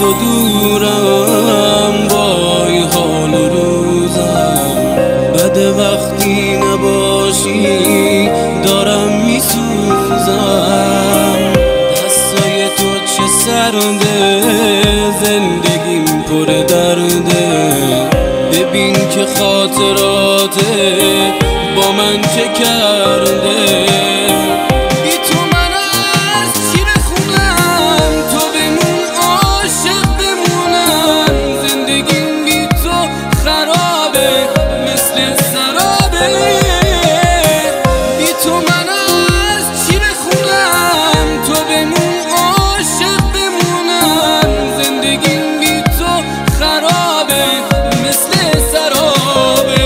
تو دورم، وای حال و روزم بده وقتی نباشی، دارم میسوزم. دستای تو چه سرده، زندگیم پر درده. ببین که خاطراته با من چه کرده. بی تو من از چی بخونم، تو بمون عاشق بمونم. زندگیم بی تو خرابه مثل سرابه. بی تو من از چی بخونم، تو بمون عاشق بمونم. زندگیم بی تو خرابه مثل سرابه.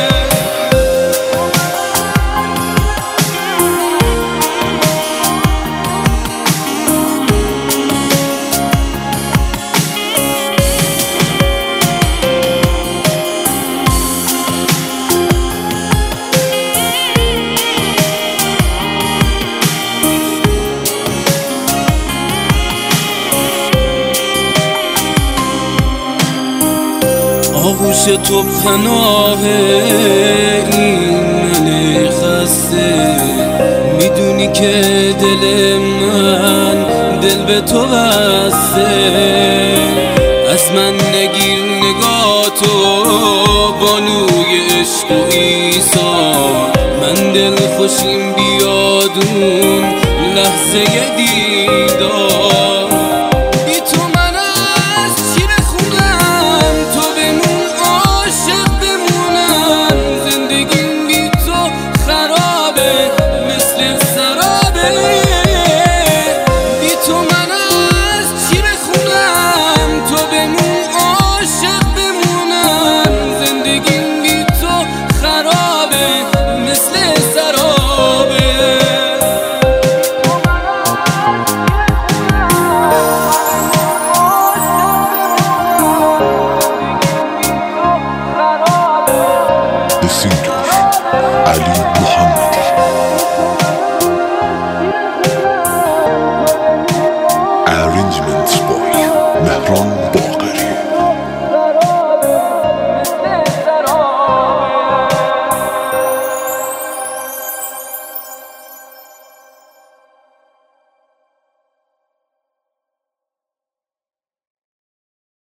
آغوش تو پناهه این من خسته. میدونی که دل من دل به تو بسته. از من نگیر نگاهتو بانوی عشق و ایثار. من دل خوشیم بیادون لحظه دیدار. بی تو من از چی بخونم، تو بمون عاشق بمونم. زندگیم بی تو خرابه مثل سرابه. بی تو من از چی بخونم، تو بمون عاشق بمونم. زندگیم بی تو خرابه مثل سرابه. The singer Ali Muhammad.